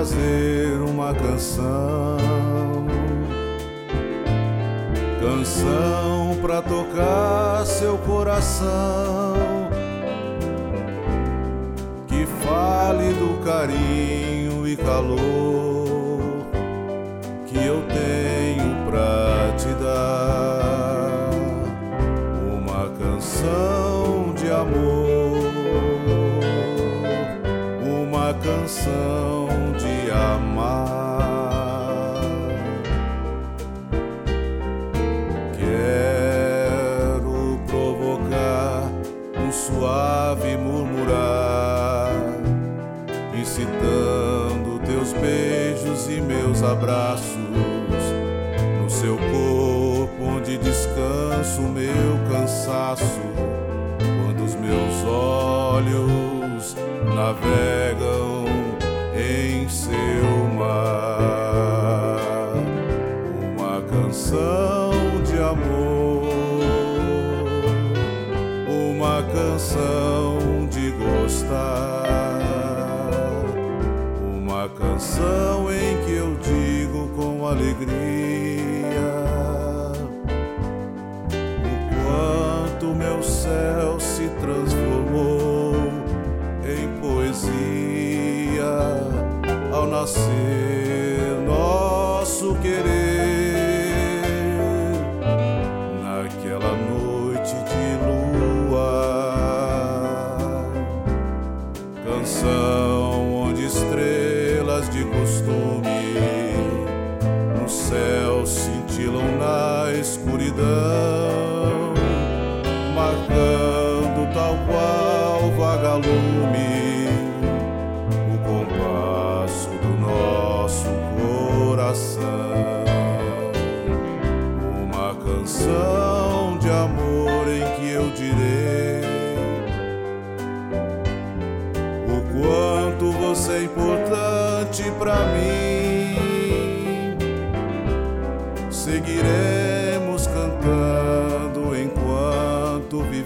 fazer uma canção, canção pra tocar seu coração, que fale do carinho e calor que eu tenho pra te dar. Uma canção de amor, uma canção de amar. Quero provocar um suave murmurar, incitando teus beijos e meus abraços no seu corpo, onde descanso o meu cansaço, quando os meus olhos navegam em seu mar. Uma canção de amor, uma canção de gostar, uma canção em que eu digo com alegria o quanto meu céu se transformou em poesia ao nascer nosso querer, naquela noite de lua. Canção onde estrelas de costume no céu cintilam na escuridão, marcando tal qual vagalume o compasso do nosso coração. Uma canção de amor em que eu direi o quanto você é importante pra mim. Seguiremos cantando enquanto vivermos